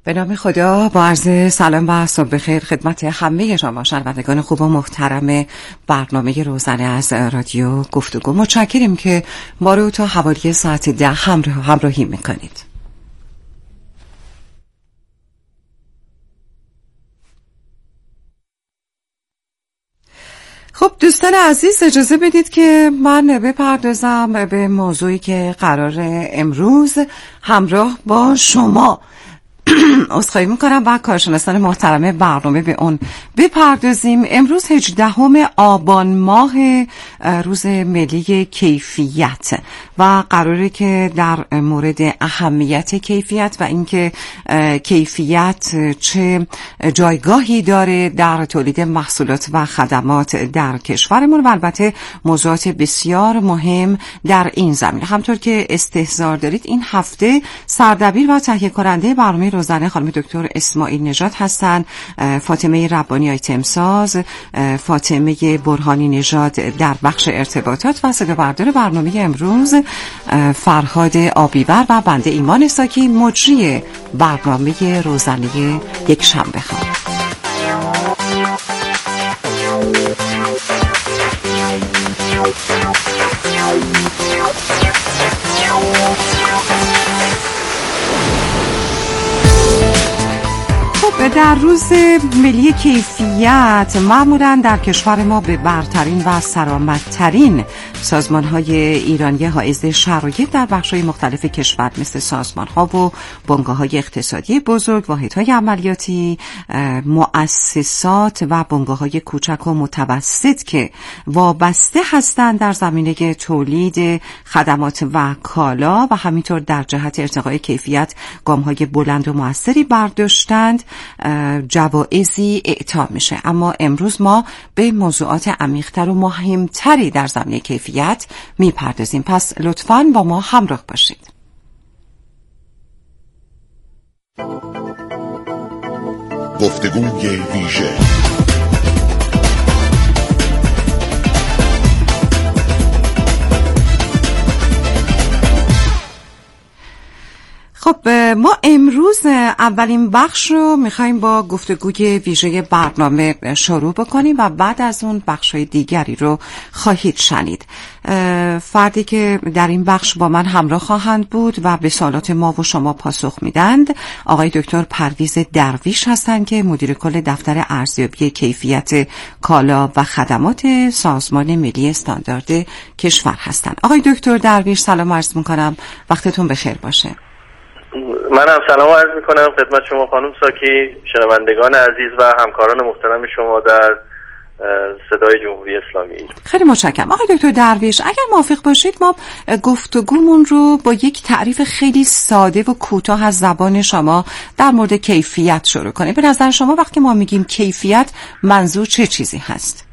به نام خدا، با عرض سلام و صبح بخیر خدمت همه شما شنوندگان خوب و محترم برنامه روزانه از رادیو گفتگو. متشکریم که ما رو تا حوالی ساعت 10 همراهی میکنید. خب دوستان عزیز، اجازه بدید که من بپردازم به موضوعی که قرار امروز همراه با شما عذرخواهی میکنم و کارشناسان محترم برنامه به اون بپردازیم. امروز 18 آبان ماه، روز ملی کیفیت و قراره که در مورد اهمیت کیفیت و اینکه کیفیت چه جایگاهی داره در تولید محصولات و خدمات در کشورمون و البته موضوعات بسیار مهم در این زمینه. همطور که استحضار دارید، این هفته سردبیر و تهیه کننده برنامه روزانه خانم دکتر اسماعیل نژاد هستند، فاطمه ربانی آیتمساز، فاطمه برهانی نژاد در بخش ارتباطات و صدابردار برنامه امروز فرهاد آبیور و بنده ایمان ساکی مجری برنامه روزانه یک شنبه خواهد. در روز ملی کیفیت معمولاً در کشور ما به برترین و سرآمدترین سازمان‌های ایرانی حائز شرایط در بخش‌های مختلف کشور مثل سازمان‌ها و بنگاه‌های اقتصادی بزرگ، واحدهای عملیاتی، مؤسسات و بنگاه‌های کوچک و متوسط که وابسته هستند در زمینه تولید خدمات و کالا و همینطور در جهت ارتقای کیفیت گام‌های بلند و موثری برداشتند، جوایزی اعطا میشه. اما امروز ما به موضوعات عمیق‌تر و مهمتری در زمینه کیفیت میپردازیم، پس لطفاً با ما همراه باشید. گفتگوی ویژه. خب ما امروز اولین بخش رو میخوایم با گفتگوی ویژه برنامه شروع بکنیم و بعد از اون بخش‌های دیگری رو خواهید شنید. فردی که در این بخش با من همراه خواهند بود و به سوالات ما و شما پاسخ میدند آقای دکتر پرویز درویش هستند که مدیر کل دفتر ارزیابی کیفیت کالا و خدمات سازمان ملی استاندارد کشور هستند. آقای دکتر درویش سلام عرض میکنم، وقتتون بخیر باشه. منم سلام عرض میکنم خدمت شما خانم ساکی، شنوندگان عزیز و همکاران محترم شما در صدای جمهوری اسلامی. خیلی متشکرم. آقای دکتر درویش، اگر موافق باشید ما گفتگومون رو با یک تعریف خیلی ساده و کوتاه از زبان شما در مورد کیفیت شروع کنیم. به نظر شما وقتی ما میگیم کیفیت منظور چه چیزی هست؟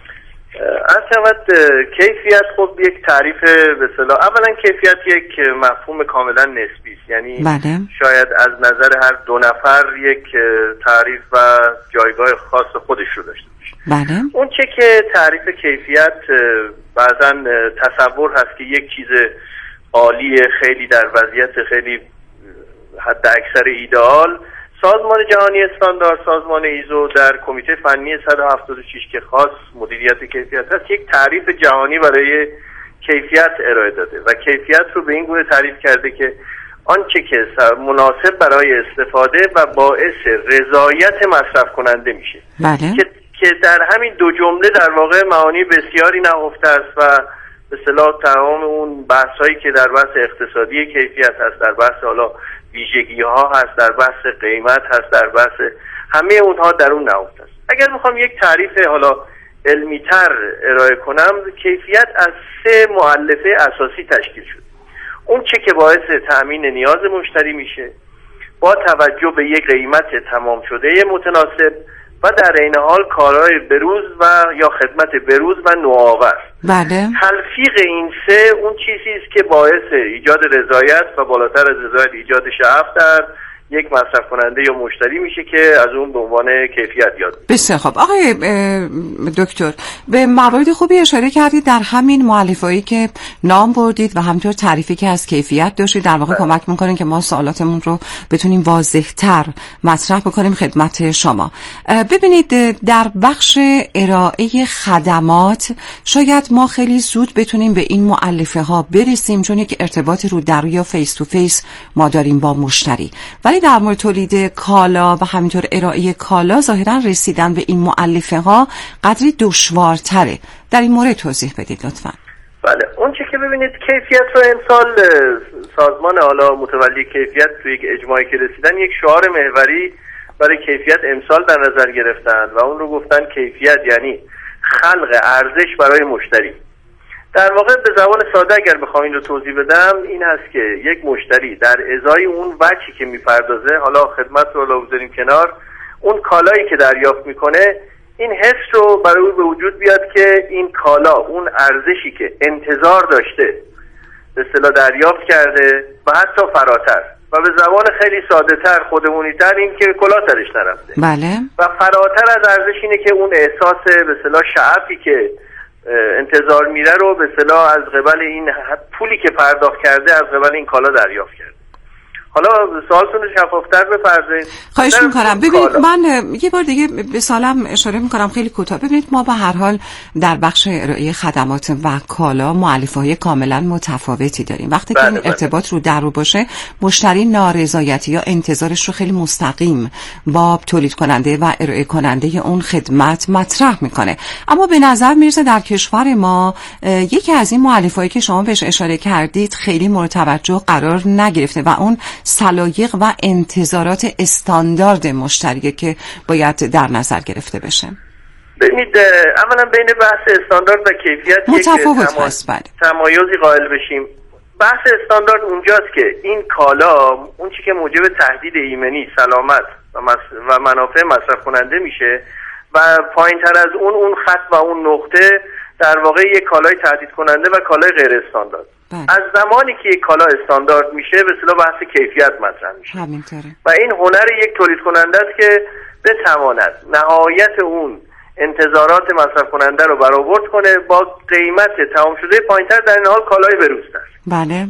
کیفیت خب یک تعریف به اصطلاح، اولا کیفیت یک مفهوم کاملا نسبی است، یعنی بله. شاید از نظر هر دو نفر یک تعریف و جایگاه خاص خودش رو داشته باشه. بله. اون چه که تعریف کیفیت بعضا تصور هست که یک چیز عالی خیلی در وضعیت خیلی حد اکثر ایدئال، سازمان جهانی استاندارد، سازمان ایزو در کمیته فنی 176 که خاص مدیریت کیفیت هست، یک تعریف جهانی برای کیفیت ارائه داده و کیفیت رو به این گونه تعریف کرده که آنچه که مناسب برای استفاده و باعث رضایت مصرف کننده میشه. بله. که در همین دو جمله در واقع معانی بسیاری نهفته است و به اصطلاح تمام اون بحثایی که در بحث اقتصادی کیفیت هست، در بحث حالا ویژگی ها هست، در بحث قیمت هست، در بحث همه اونها در اون نهفته است. اگر میخوام یک تعریف حالا علمی تر ارائه کنم، کیفیت از 3 مؤلفه اساسی تشکیل شده. اون چه که باعث تأمین نیاز مشتری میشه با توجه به یک قیمت تمام شده متناسب و در عین حال کارهای بروز و یا خدمت بروز و نوآور. بله. تلفیق این 3 اون چیزی است که باعث ایجاد رضایت و بالاتر از رضایت ایجاد شعف در یک مصرف کننده یا مشتری میشه که از اون به عنوان کیفیت یاد. بسیار خب آقای دکتر، به موارد خوبی اشاره کردید در همین مؤلفه‌ای که نام بردید و همینطور تعریفی که از کیفیت داشتید. در واقع کمک می‌کنین که ما سوالاتمون رو بتونیم واضح‌تر مطرح بکنیم خدمت شما. ببینید در بخش ارائه خدمات شاید ما خیلی زود بتونیم به این مؤلفه‌ها برسیم، چون یک ارتباط رو در رو یا فیس تو فیس ما داریم با مشتری، ولی در مورد تولید کالا و همینطور ارائه کالا ظاهرا رسیدن به این مؤلفه‌ها قدری دشوارتره. در این مورد توضیح بدید لطفاً. بله، اون چیزی که ببینید کیفیت رو امسال سازمان حالا متولی کیفیت توی یک اجماعی که رسیدن یک شعار محوری برای کیفیت امسال در نظر گرفتن و اون رو گفتن کیفیت یعنی خلق ارزش برای مشتری. در واقع به زبان ساده اگر بخوام این رو توضیح بدم این هست که یک مشتری در ازای اون وجهی که میپردازه، حالا خدمت رو بذاریم کنار، اون کالایی که دریافت میکنه این حس رو برای او به وجود بیاد که این کالا اون ارزشی که انتظار داشته به اصطلاح دریافت کرده و حتی فراتر، و به زبان خیلی ساده تر خودمونی تر این که کلا ترش نرفته. بله. و فراتر از ارزش اینه که اون احساس به اصطلاح شعفی که انتظار میره رو به اصطلاح از قبل این پولی که پرداخت کرده از قبل این کالا دریافت کرده. حالا سوالتون رو شفافتر بپرسید. خواهش میکنم. ببینید من یه بار دیگه به سوالم اشاره میکنم خیلی کوتاه. ببینید ما به هر حال در بخش ارائه خدمات و کالا مؤلفه‌های کاملا متفاوتی داریم. وقتی که این ارتباط رو در رو باشه، مشتری نارضایتی یا انتظارش رو خیلی مستقیم با تولید کننده و ارائه کننده اون خدمت مطرح میکنه. اما به نظر میرسه در کشور ما یکی از این مؤلفه‌هایی که شما بهش اشاره کردید خیلی مورد توجه قرار نگرفته و اون سلایق و انتظارات استاندارد مشتریه که باید در نظر گرفته بشه. ببینید اولا بین بحث استاندارد و کیفیت متفاوت هست. تمایزی قائل بشیم. بحث استاندارد اونجاست که این کالا اون چی که موجب تهدید ایمنی، سلامت و منافع مصرف کننده میشه و پایین‌تر از اون خط و اون نقطه در واقع یک کالای تهدید کننده و کالای غیر استاندارد. از زمانی که یک کالا استاندارد میشه به اصطلاح بحث کیفیت مطرح میشه. همینطوره. و این هنر یک تولید کننده است که بتواند نهایت اون انتظارات مصرف کننده رو برآورد کنه با قیمت تمام شده پایینتر، در این حال کالای بروزتر. بله.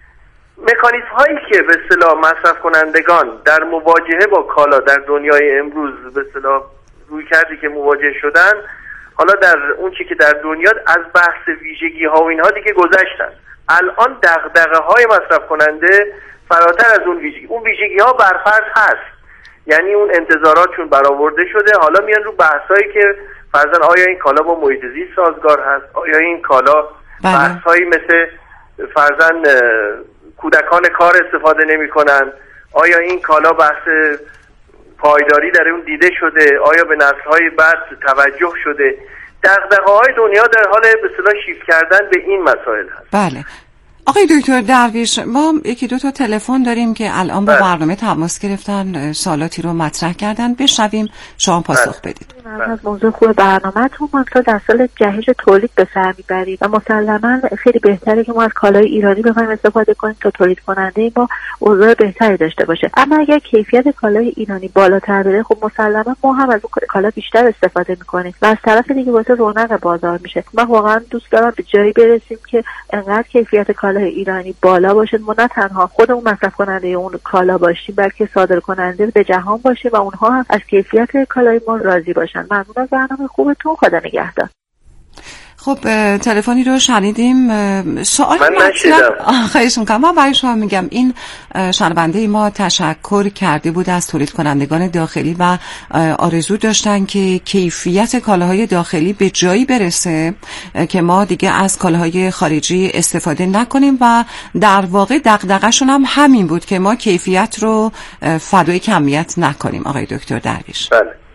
مکانیزم هایی که به اصطلاح مصرف کنندگان در مواجهه با کالا در دنیای امروز به اصطلاح روی کردی که مواجه شدن، حالا در اون چی که در دنیا از بحث ویژگی ها و اینها دیگه گذشتن. الان دغدغه های مصرف کننده فراتر از اون ویژگی ها برفرض هست، یعنی اون انتظاراتشون برآورده شده. حالا میان رو بحثایی که فرضاً آیا این کالا با محیط زیست سازگار هست، آیا این کالا بحثایی مثل فرضاً کودکان کار استفاده نمی‌کنن، آیا این کالا بحث پایداری در اون دیده شده، آیا به نسل‌های بعد توجه شده. دغدغه‌های دنیا در حال به اصطلاح شیفت کردن به این مسائل هست. بله. آقای دکتر درویش، ما یکی دو تا تلفن داریم که الان با برنامه تماس گرفتن، سوالاتی رو مطرح کردن. بشنویم شما پاسخ بدید. از موضوع خوب برنامه‌تون ما در سال جهش تولید به سر می‌برید و مسلماً خیلی بهتره که ما از کالای ایرانی بخوایم استفاده کنیم تا تولید کننده ما اوضاع بهتری داشته باشه. اما اگر کیفیت کالای ایرانی بالاتر بره، خب مسلماً ما هم از اون کالا بیشتر استفاده می‌کنیم و از طرف دیگه واسه رونق بازار میشه. من واقعاً دوست دارم به جایی برسیم که انقدر کیفیت کالای ایرانی بالا باشه ما نه تنها خودمون مصرف کننده اون کالا باشیم، بلکه صادر کننده به جهان باشیم و اونها هم از کیفیت کالای ما راضی باشن. ممنون از برنامه خوبتون. خدا نگهدار. خب تلفنی رو شنیدیم. سوال من نشیدم. خواهش میکنم. من برای شما میگم این شنونده ما تشکر کرده بود از تولید کنندگان داخلی و آرزو داشتن که کیفیت کالاهای داخلی به جایی برسه که ما دیگه از کالاهای خارجی استفاده نکنیم و در واقع دغدغه‌شون هم همین بود که ما کیفیت رو فدای کمیت نکنیم. آقای دکتر درویش.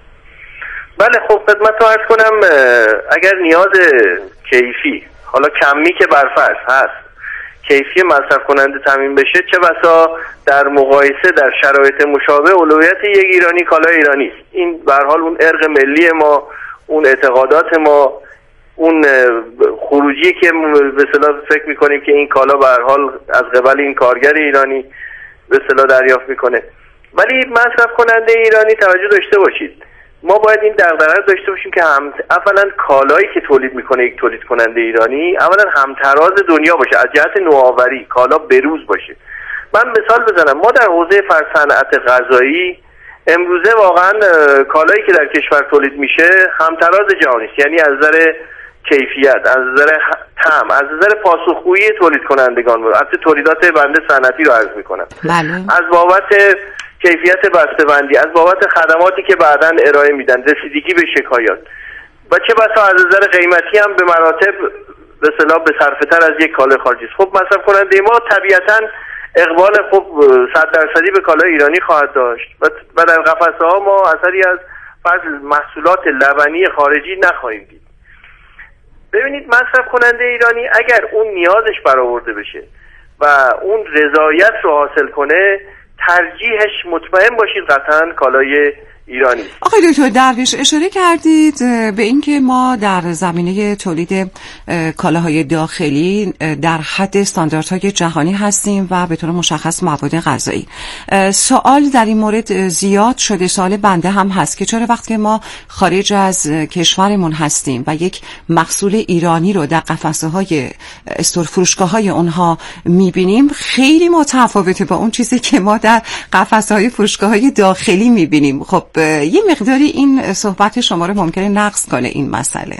بله خب خدمت رو عرض کنم، اگر نیاز کیفی، حالا کمی که برفرض هست، کیفی مصرف کننده تامین بشه، چه بسا در مقایسه در شرایط مشابه اولویت یک ایرانی کالای ایرانی است. این به هر حال اون ارق ملی ما، اون اعتقادات ما، اون خروجی که به اصطلاح فکر می‌کنیم که این کالا به هر حال از قبل این کارگر ایرانی به اصطلاح دریافت می‌کنه. ولی مصرف کننده ایرانی توجه داشته باشید، ما باید این دغدغه داشته باشیم که اولا کالایی که تولید میکنه یک تولید کننده ایرانی اولا همتراز دنیا باشه، از جهت نوآوری کالا بروز باشه. من مثال بزنم، ما در حوزه صنعت غذایی امروزه واقعا کالایی که در کشور تولید میشه همتراز جهانی است، یعنی از نظر کیفیت، از نظر طعم، از نظر پاسخگویی تولید کنندگان، از تولیدات بنده صنعتی رو عرض میکنم، از بابت کیفیت بسته‌بندی، از بابت خدماتی که بعداً ارائه میدن، رسیدگی به شکایات و چه بسا از نظر قیمتی هم به مراتب به اصطلاح به صرفه‌تر از یک کالای خارجی است. خب مصرف کننده ما طبیعتاً اقبال 100% به کالای ایرانی خواهد داشت و در قفسه‌ها ما اثری از محصولات لبنی خارجی نخواهیم دید. ببینید مصرف کننده ایرانی اگر اون نیازش برآورده بشه و اون رضایت رو حاصل کنه، ترجیحش مطمئن باشید قطعاً کالای ایرانی. آقای دکتر درویش اشاره کردید به اینکه ما در زمینه تولید کالاهای داخلی در حد استانداردهای جهانی هستیم و به طور مشخص مواد غذایی. سوال در این مورد زیاد شده، سوال بنده هم هست که چرا وقتی ما خارج از کشورمون هستیم و یک محصول ایرانی رو در قفسه‌های استور فروشگاه‌های اونها می‌بینیم خیلی متفاوته با اون چیزی که ما در قفسه‌های فروشگاه‌های داخلی می‌بینیم. خب یه مقداری این صحبت شما رو ممکنه نقص کنه این مسئله.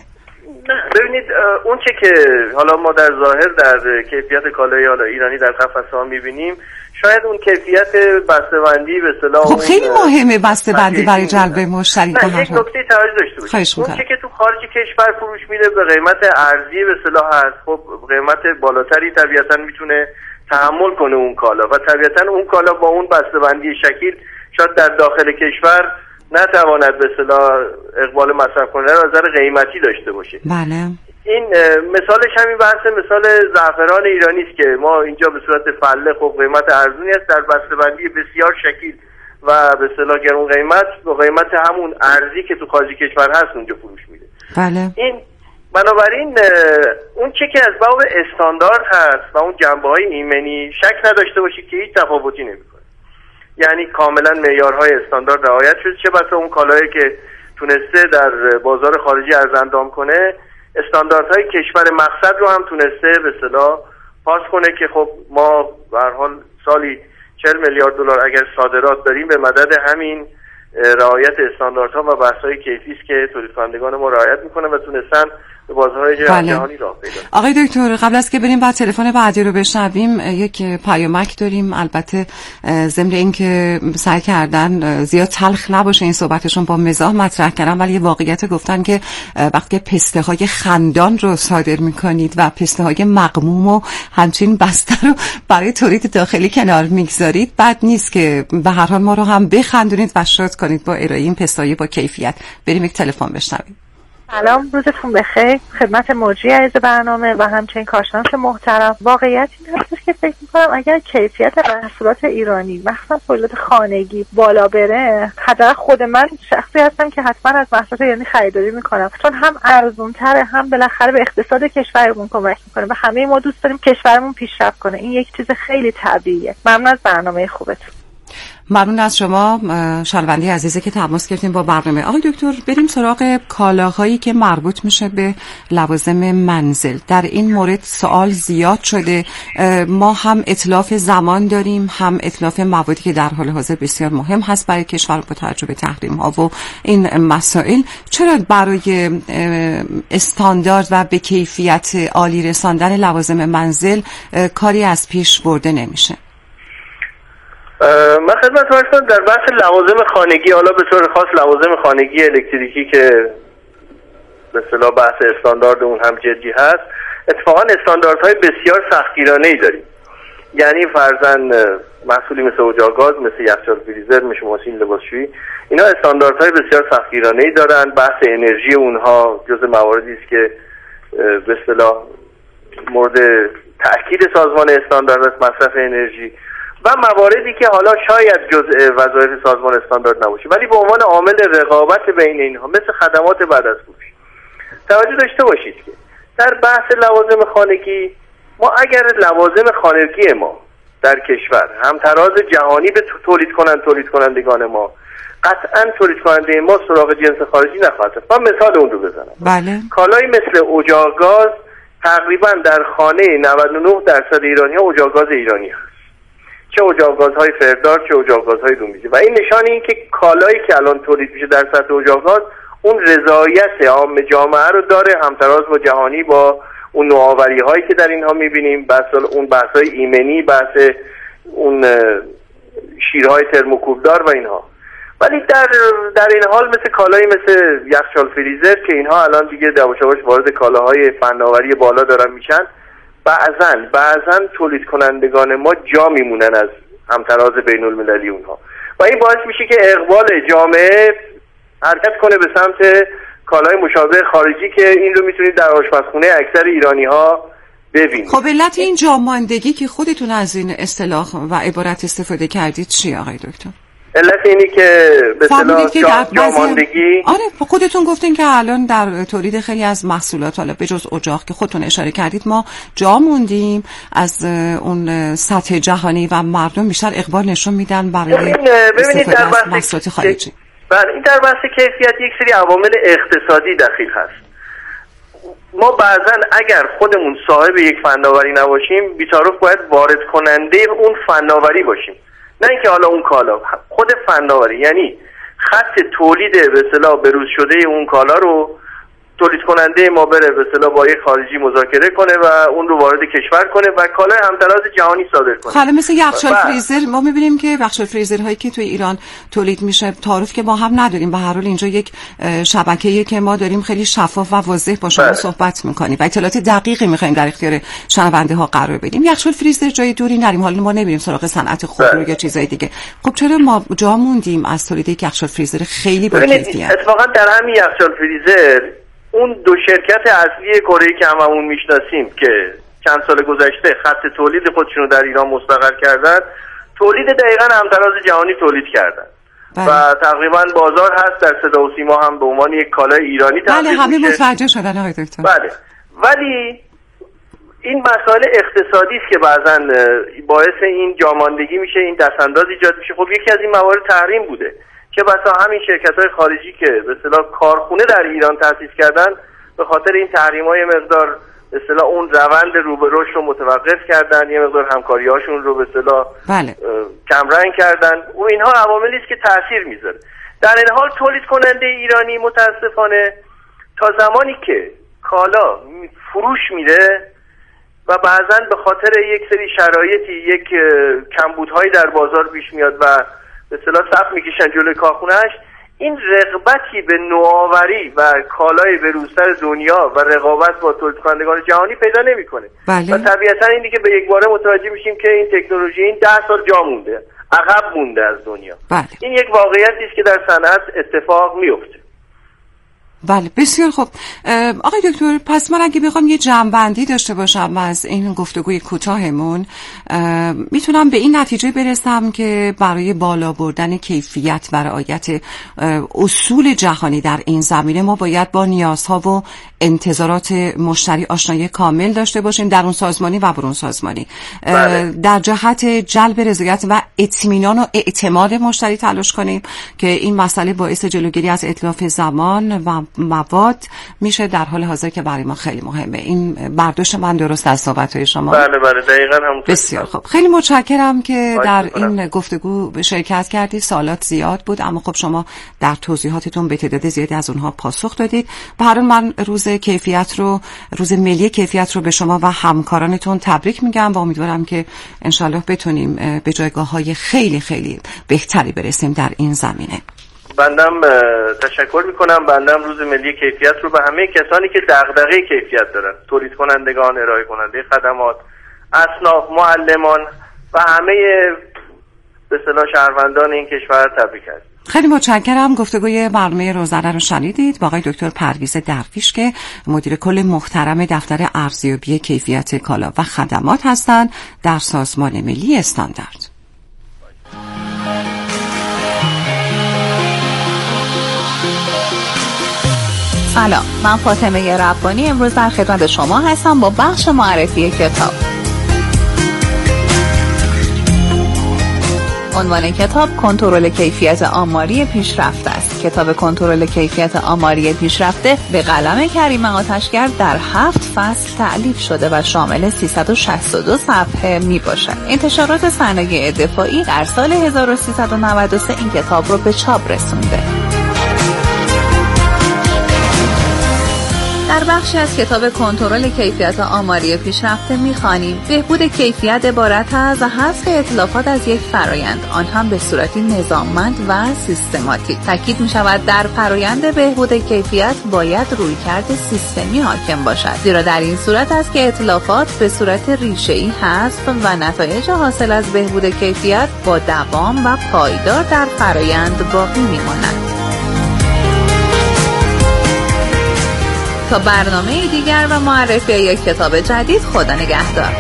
ببینید اون چه که حالا ما در ظاهر در کیفیت کالای ایرانی در قفسه‌ها می‌بینیم، شاید اون کیفیت بسته‌بندی به اصطلاح خب خیلی مهمه بسته‌بندی برای جلب مشتری. یک نکته توجه داشته باشید، اون چه که تو خارج کشور فروش میره به قیمت ارزی به اصطلاح هست، خب قیمت بالاتری طبیعتاً میتونه تحمل کنه اون کالا و طبیعتاً اون کالا با اون بسته‌بندی شکل شاید در داخل کشور نتواند به اصطلاح اقبال مصرف کننده از نظر قیمتی داشته باشه. بله. این مثالش همین بحث مثال زعفران ایرانی است که ما اینجا به صورت فله خب قیمت ارزونی است، در بسته‌بندی بسیار شکیل و به اصطلاح گران قیمت با قیمت همون ارزی که تو خارج کشور هست اونجا فروش میده. بله. این بنابراین اون چه که از باب استاندارد هست و اون جنبه‌های ایمنی شک نداشته باشید که هیچ تفاوتی نمی‌کنه. یعنی کاملا معیارهای استاندارد رعایت شده، چه بسا اون کالایی که تونسته در بازار خارجی ارزاندام کنه استانداردهای کشور مقصد رو هم تونسته به اصطلاح پاس کنه که خب ما به هر حال سالی 40 میلیارد دلار اگر صادرات داریم به مدد همین رعایت استانداردها و بحث‌های کیفی است که تولید کنندگان ما رعایت میکنن و تونستن به بازارهای جهانی راه پیدا کنن. آقای دکتر قبل از که بریم بعد تلفن بعدی رو بشنویم یک پیامک داریم، البته ضمن اینکه سعی کردن زیاد تلخ نباشه این صحبتشون با مزاح مطرح کردن، ولی یه واقعیت گفتن که وقتی پسته‌های خندان رو صادر میکنید و پسته‌های مغموم و همچین بسته رو برای تولید داخلی کنار میگذارید بد نیست که به هر حال ما رو هم بخندونید و شاد کنید با ارائه این پسته‌های با کیفیت. بریم یک تلفن بشنویم. سلام، روزتون بخیر. خدمت مجری عزیز برنامه و همچنین کارشناس محترم. واقعیت این هستش که فکر می‌کنم اگر کیفیت محصولات ایرانی مخصوصا تولیدات خانگی بالا بره، حداقل خود من شخصی هستم که حتما از محصولات ایرانی خریداری میکنم، چون هم ارزان‌تره، هم بالاخره به اقتصاد کشورمون کمک میکنه و همه ما دوست داریم کشورمون پیشرفت کنه. این یک چیز خیلی طبیعیه. ممنون از برنامه خوبتون. ممنون از شما شنونده عزیزی که تماس گرفتین با برنامه. آقای دکتر بریم سراغ کالاهایی که مربوط میشه به لوازم منزل. در این مورد سوال زیاد شده، ما هم اتلاف زمان داریم، هم اتلاف موادی که در حال حاضر بسیار مهم هست برای کشور با توجه به تحریم ها و این مسائل. چرا برای استاندارد و به کیفیت عالی رساندن لوازم منزل کاری از پیش برده نمیشه؟ من خدمت شما در بحث لوازم خانگی، حالا به طور خاص لوازم خانگی الکتریکی که به اصطلاح بحث استاندارد اون هم جدی هست، اتفاقا استانداردهای بسیار سختگیرانه‌ای داریم. یعنی فرضاً محصولی مثل اجاق، مثل یخچال فریزر، مثل ماشین لباسشویی، اینا استانداردهای بسیار سختگیرانه‌ای دارن. بحث انرژی اونها جزء مواردی است که به اصطلاح مورد تأکید سازمان استاندارد است، مصرف انرژی و مواردی که حالا شاید جزء وظایف سازمان استاندارد نباشه ولی به عنوان عامل رقابت بین اینها مثل خدمات بعد از فروش. توجه داشته باشید که در بحث لوازم خانگی ما اگر لوازم خانگی ما در کشور، همتراز جهانی به تولید کنندگان ما، قطعا تولید کننده ما سراغ جنس خارجی نخواهد رفت. من مثال اون رو بزنم. بله. کالایی مثل اجاق‌گاز تقریبا در خانه 99% ایرانی ها اجاق‌گاز ایرانی هست، چه اجاق‌گازهای فردار چه اجاق‌گازهای دومیزی، و این نشان این که کالایی که الان تولید میشه در سطح اجاق‌گاز اون رضایت عام جامعه رو داره، همتراز با جهانی، با اون نوآوری هایی که در اینها میبینیم، اون بحث‌های ایمنی، بحث اون شیرهای ترموکوبدار و اینها. ولی در این حال مثل کالایی مثل یخچال فریزر که اینها الان دیگه یواش وارد کالاهای فناوری بالا دارن میشن، بعضن تولید کنندگان ما جا میمونن از همتراز بین المللی اونها، و این باعث میشه که اقبال جامعه حرکت کنه به سمت کالای مشابه خارجی که این رو میتونید در آشپزخونه اکثر ایرانی ها ببینید. خب علت این جاماندگی که خودتون از این اصطلاح و عبارت استفاده کردید چیه آقای دکتر؟ علت اینی که به اصطلاح جاماندگی، آره خودتون گفتین که الان در تولید خیلی از محصولات، حالا به جز اجاق که خودتون اشاره کردید، ما جا موندیم از اون سطح جهانی و مردم بیشتر اقبال نشون میدن برای استفاده از محصولات خارجی. بله، این در بحث کیفیت یک سری عوامل اقتصادی دخیل هست. ما بعضا اگر خودمون صاحب یک فناوری نباشیم، بی‌تعارف باید وارد کننده اون فناوری باشیم، نه اینکه حالا اون کالا، خود فناوری، یعنی خط تولید به اصطلاح بروز شده اون کالا رو تولید کننده ما بره به اصطلاح با یک خارجی مذاکره کنه و اون رو وارد کشور کنه و کالای همتراز جهانی صادر کنه. حالا مثل یخچال فریزر ما می‌بینیم که یخچال فریزرهایی که توی ایران تولید میشه، تعارف که ما هم نداریم، به هر حال اینجا یک شبکه‌ای که ما داریم خیلی شفاف و واضح با شما صحبت می‌کنیم و اطلاعات دقیقی می‌خوایم در اختیار شنونده‌ها قرار بدیم. یخچال فریزر جای دوری نریم، حالا ما نمی‌ریم سراغ صنعت خودرو یا چیزای دیگه. خب چرا ما جا موندیم از تولید یک یخچال فریزر خیلی با کیفیت؟ اتفاقا در همین یخچال فریزر اون دو شرکت اصلی کره‌ای که هممون میشناسیم که چند سال گذشته خط تولید خودشونو در ایران مستقر کردن، تولید دقیقاً همتراز جهانی تولید کردن. و تقریبا بازار هست، در صدا و سیما هم به عنوان یک کالای ایرانی تبدیل میشه. بله، همه متوجه شدن آقای دکتر. بله، ولی این مسائل اقتصادی است که بعضاً باعث این جاماندگی میشه، این دستانداز ایجاد میشه. خب یکی از این موارد تحریم بوده که بسا همین شرکت‌های خارجی که به اصطلاح کارخونه در ایران تأسیس کردن، به خاطر این تحریم‌های مقدار به اصطلاح اون روند رو به رشد رو متوقف کردن، یه مقدار همکاری‌هاشون رو به اصطلاح کمرنگ کردن. و اینها عواملی است که تأثیر میذاره. در این حال تولید کننده ایرانی متاسفانه تا زمانی که کالا فروش میره و بعضاً به خاطر یک سری شرایطی، یک کمبودهایی در بازار پیش میاد و به اصطلاح صف میکشن جلوی کارخونه‌اش، این رغبتی به نوآوری و کالای بروزتر دنیا و رقابت با تولید کنندگان جهانی پیدا نمیکنه. بله. و طبیعتا این دیگه به یک باره متوجه میشیم که این تکنولوژی این 10 سال جا مونده، عقب مونده از دنیا. بله. این یک واقعیتی است که در صنعت اتفاق میفته. بله، بسیار خوب. آقای دکتر، پس من اگه بخوام یه جمع‌بندی داشته باشم از این گفتگوی کوتاهمون، میتونم به این نتیجه برسم که برای بالا بردن کیفیت و رعایت اصول جهانی در این زمینه ما باید با نیازها و انتظارات مشتری آشنایی کامل داشته باشیم، در اون سازمانی و برون سازمانی. در جهت جلب رضایت و اطمینان و اعتماد مشتری تلاش کنیم که این مسئله باعث جلوگیری از اتلاف زمان و مواد میشه در حال حاضر که برای ما خیلی مهمه. این برداشت من درست از صحبت‌های شما؟ بله دقیقاً همونطور. بسیار خوب، خیلی متشکرم که در این گفتگو شرکت کردید. سوالات زیاد بود اما خب شما در توضیحاتتون به تعداد زیادی از اونها پاسخ دادید. به هر حال من روز ملی کیفیت رو به شما و همکارانتون تبریک میگم و امیدوارم که انشالله بتونیم به جایگاه‌های خیلی خیلی بهتری برسیم در این زمینه. بندم تشکر میکنم. بندم روز ملی کیفیت رو به همه کسانی که دغدغه کیفیت دارن، تولید کنندگان، ارائه کننده خدمات، اصناف، معلمان و همه به اصطلاح شهروندان این کشور تبریک هست. خیلی متشکرم. گفتگوی برنامه روزانه رو شنیدید با آقای دکتر پرویز درویش که مدیر کل محترم دفتر ارزیابی کیفیت کالا و خدمات هستند در سازمان ملی استاندارد. سلام، من فاطمه ربانی امروز در خدمت شما هستم با بخش معرفی کتاب. عنوان کتاب کنترل کیفیت آماری پیشرفته است. کتاب کنترل کیفیت آماری پیشرفته به قلم کریم آتشگر در 7 فصل تألیف شده و شامل 362 صفحه می باشد. انتشارات صنایع دفاعی در سال 1393 این کتاب رو به چاپ رسونده. در بخشی از کتاب کنترل کیفیت آماری پیشرفته می‌خوانیم بهبود کیفیت عبارت از حذف اتلافات از یک فرایند، آن هم به صورتی نظاممند و سیستماتیک. تاکید می‌شود در فرایند بهبود کیفیت باید رویکرد سیستمی حاکم باشد، زیرا در این صورت است که اتلافات به صورت ریشه‌ای حذف و نتایج حاصل از بهبود کیفیت با دوام و پایدار در فرایند باقی می‌ماند. تا برنامه دیگر و معرفی یک کتاب جدید، خدا نگهدار.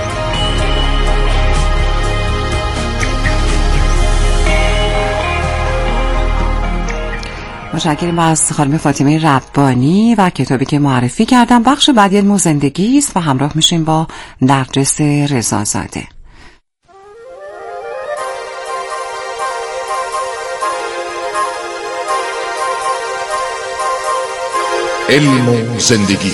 متشکرم از خانم فاطمه ربانی و کتابی که معرفی کردم. بخش بعدی علم و زندگی است و همراه میشیم با نرجس رضازاده. علم و زندگی.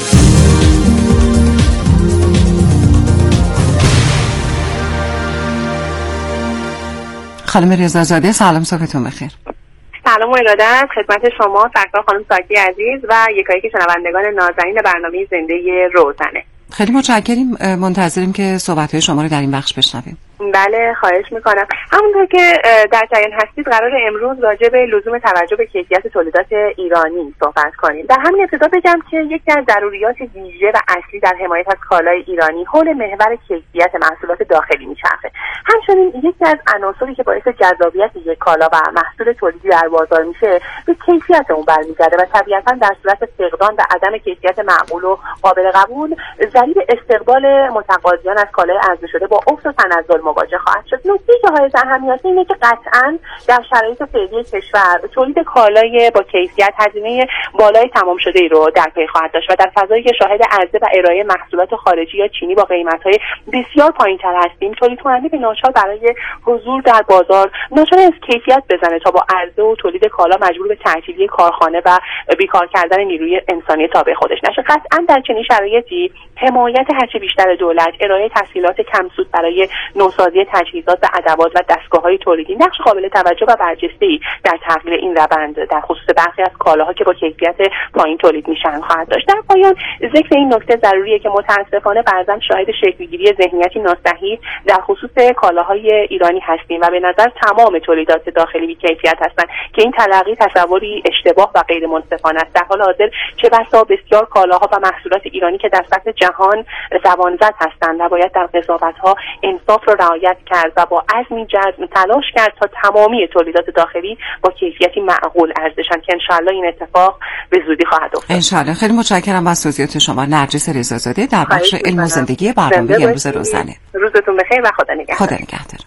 خانم رضازاده سلام، صبحتون بخیر. سلام و ارادت خدمت شما سرکار خانم ساکی عزیز و یکایک شنوندگان نازنین برنامه زنده روزنه. خیلی متشکریم، منتظریم که صحبت‌های شما رو در این بخش بشنویم. بله خواهش میکنم. همونطور که در جریان هستید قرار امروز راجع به لزوم توجه به کیفیت تولیدات ایرانی صحبت کنیم. در همین ابتدا بگم که یکی از ضروریات ویژه و اصلی در حمایت از کالای ایرانی حول محور کیفیت محصولات داخلی میچرخه. همچنین یکی از عناصری که باعث جذابیت یک کالا و محصول تولیدی در بازار میشه به کیفیت اون برمیگرده و طبیعتاً در صورت فقدان و عدم کیفیت معقول و قابل قبول ضریب استقبال متقاضیان از کالای عرضه شده با افت و تنزل مواجه خواهد شد. نکته‌ای که حائز اهمیته اینه که قطعاً در شرایط فعلی کشور تولید کالای با کیفیت هزینه بالای تمام شده ای رو در پی خواهد داشت و در فضایی که شاهد عرضه و ارائه محصولات خارجی یا چینی با قیمت‌های بسیار پایین‌تر هستیم، تولید کننده به ناچار برای حضور در بازار ناچار از کیفیت بزنه تا با عرضه و تولید کالا مجبور به تعطیلی کارخانه و بیکار کردن نیروی انسانی تابع خودش نشه. قطعاً در چنین شرایطی حمایت هرچه بیشتر دولت، ارائه تسهیلات کمسود برای نوسازی تجهیزات و ادوات و دستگاه‌های تولیدی نقش قابل توجه و برجسته‌ای در تغییر این روند در خصوص برخی از کالاها که با کیفیت پایین تولید میشن خواهد داشت. در پایان ذکر این نکته ضروریه که متأسفانه بعضا شاهد شکل‌گیری ذهنیتی ناصحیح در خصوص کالاهای ایرانی هستیم و به نظر تمام تولیدات داخلی بی‌کیفیت هستند که این تلقی تصوری اشتباه و غیر منصفانه است. در حال حاضر چه بسا بسیار کالاها و محصولات ایرانی که در سطح جهان زبانزد هستند و باید در قضاوت‌ها انصاف را رعایت کرد و با عزمی جزم تلاش کرد تا تمامی تولیدات داخلی با کیفیتی معقول عرضه شوند که انشالله این اتفاق به زودی خواهد افتاد. انشالله. خیلی متشکرم از توضیحات شما نرجس رضازاده در بخش علم و زندگی برنامه امروز روزنه. روزتون بخیر و خدا نگهدار. خدا نگهدار.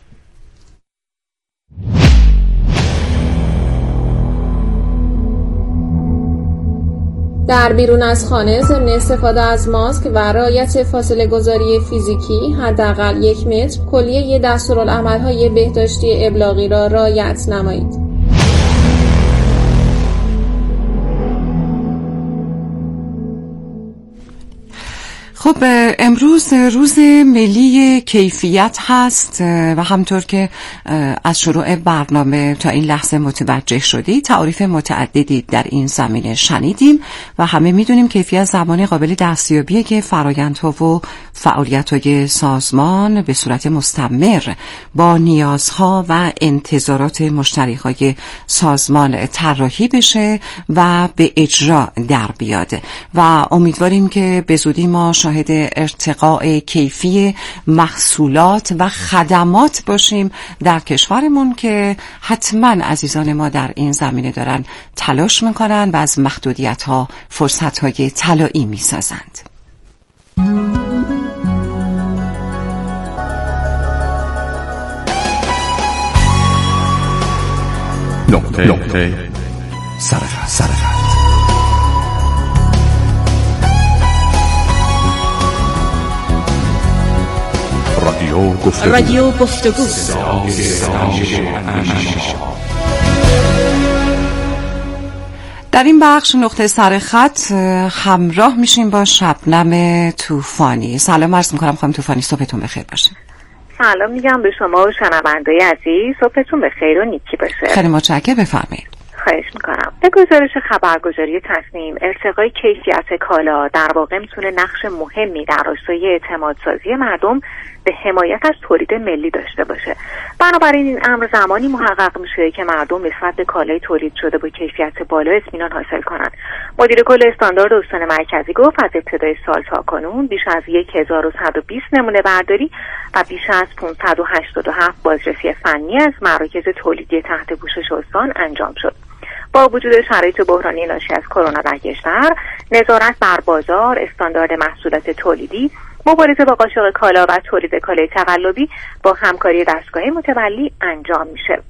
در بیرون از خانه ضمن استفاده از ماسک و رعایت فاصله گذاری فیزیکی حداقل 1 متر کلیه دستورالعمل‌های بهداشتی ابلاغی را رعایت نمایید. خب امروز روز ملی کیفیت هست و همطور که از شروع برنامه تا این لحظه متوجه شدید تعاریف متعددی در این زمینه شنیدیم و همه میدونیم کیفیت زمانی قابل دستیابیه که فرآیندها و فعالیت‌های سازمان به صورت مستمر با نیازها و انتظارات مشتری‌های سازمان طراحی بشه و به اجرا در بیاد و امیدواریم که به زودی ما شاهد ارتقاء کیفی محصولات و خدمات باشیم در کشورمون که حتما عزیزان ما در این زمینه دارن تلاش میکنن و از محدودیت‌ها فرصت‌های طلایی میسازند. نقطه سرخط. رادیو رادیو گفتگو در این بخش نقطه سر خط همراه میشیم با شبنم طوفانی. سلام عرض میکنم خانم طوفانی، صبحتون بخیر باشه. سلام میگم به شما و شنونده‌ی عزیز، صبحتون بخیر و نیکی باشه. خیلی متشکرم، بفرمایید. خواهش میکنم. به گزارش خبرگزاری تصنیم، ارتقای کیفیت کالا در واقع میتونه نقش مهمی در راستای اعتمادسازی مردم به حمایت از تولید ملی داشته باشه. بنابراین این امر زمانی محقق میشه که مردم نسبت به کالای تولید شده با کیفیت بالا اطمینان حاصل کنند. مدیر کل استاندارد استان مرکزی گفت از ابتدای سال تا کنون بیش از 1120 نمونه برداری و بیش از 587 بازرسی فنی از مراکز تولیدی تحت پوشش استان انجام شد. با وجود شرایط بحرانی ناشی از کرونا در کشور، نظارت بر بازار، استاندارد محصولات تولیدی، مبارزه با قاچاق کالا و تولید کالای تقلبی با همکاری دستگاه متولی انجام میشه.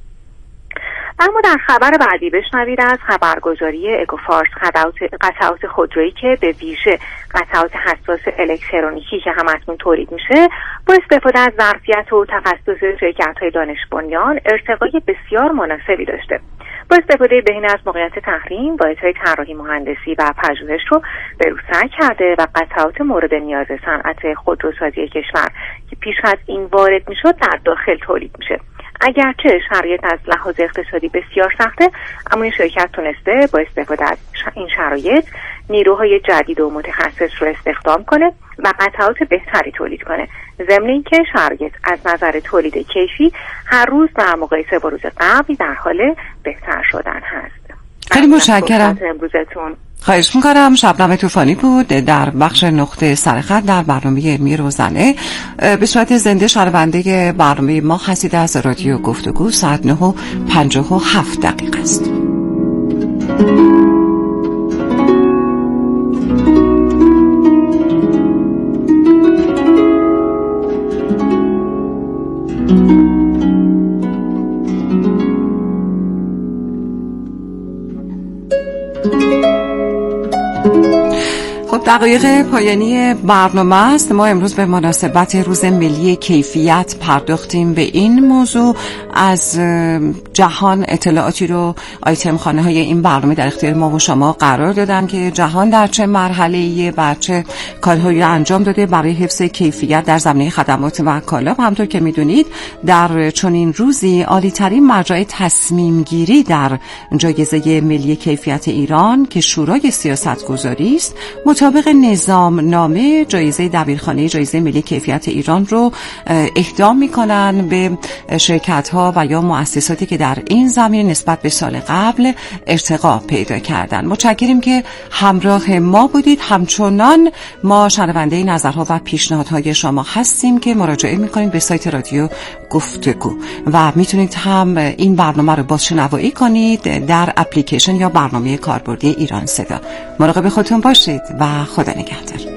اما در خبر بعدی بشنوید از خبرگزاری اکوفارس قطعات خودرویی که به ویژه قطعات حساس الکترونیکی که همکنون تولید میشه با استفاده از ظرفیت و تخصص شرکت‌های دانش بنیان ارتقای بسیار مناسبی داشته. با استفاده بهینه از موقعیت تحریم، باعثهای طراحی مهندسی و پژوهش رو به روسر کرده و قطعات مورد نیاز صنعت خودروسازی کشور که پیش از این وارد میشد در داخل تولید میشه. اگرچه شرایط از لحاظ اقتصادی بسیار سخته، اما این شرکت تونسته با استفاده از این شرایط نیروهای جدید و متخصص رو استخدام کنه و قطعات بهتری تولید کنه، ضمن اینکه شرایط از نظر تولید کیفی هر روز در مقایسه با روز قبل در حال بهتر شدن هست. خیلی متشکرم. امروزتون خواهش میکنم. شبنم طوفانی بود در بخش نقطه سرخط در برنامه علمی روزانه. به صورت زنده شنونده برنامه ما هستید از رادیو گفتگو. ساعت 9:57 است. دقایق پایانی برنامه است. ما امروز به مناسبت روز ملی کیفیت پرداختیم به این موضوع. از جهان اطلاعاتی رو آیتم خانه های این برنامه در اختیار ما و شما قرار دادن که جهان در چه مرحله‌ای و چه کارهایی انجام داده برای حفظ کیفیت در زمینه خدمات و کالا. همونطور که میدونید در چنین روزی عالی ترین مرجع تصمیم گیری در جایزه ملی کیفیت ایران که شورای سیاست گذاری است، مطابق نظام نامه جایزه دبیرخانه جایزه ملی کیفیت ایران رو اهدا میکنن به شرکت ها و یا مؤسساتی که در این زمینه نسبت به سال قبل ارتقا پیدا کردن. متشکریم که همراه ما بودید. همچنان ما شنونده نظرها و پیشنهادهای شما هستیم که مراجعه میکنید به سایت رادیو گفتگو و میتونید هم این برنامه رو بازشنوایی کنید در اپلیکیشن یا برنامه کاربردی ایران صدا. مراقب خودتون باشید و خدا نگهدار.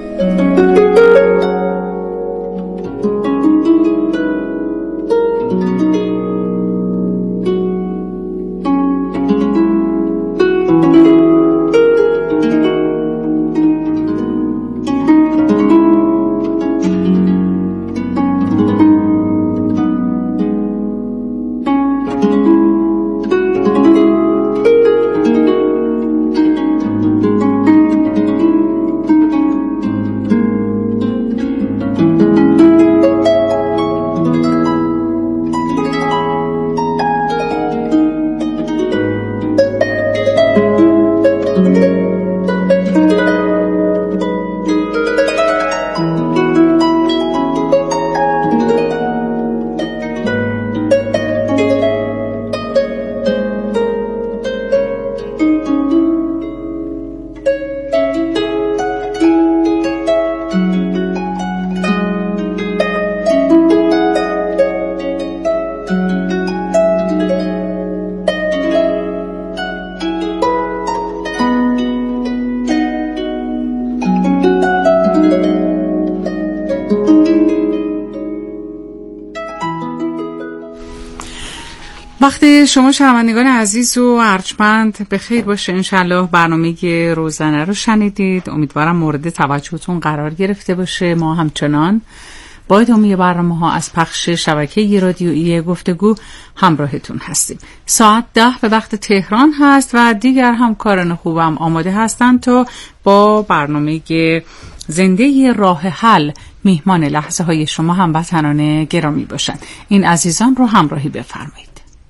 وقتی شما شنوندگان عزیز و ارجمند به خیر باشه. انشالله برنامه روزانه رو شنیدید. امیدوارم مورد توجهتون قرار گرفته باشه. ما همچنان با ادامه برنامه‌ها از پخش شبکه رادیویی گفتگو همراهتون هستیم. ساعت 10 به وقت تهران هست و دیگر همکاران خوبم آماده هستند تا با برنامه زنده راه حل میهمان لحظه های شما هموطنان گرامی باشند. این عزیزان رو همراهی بفرمایید.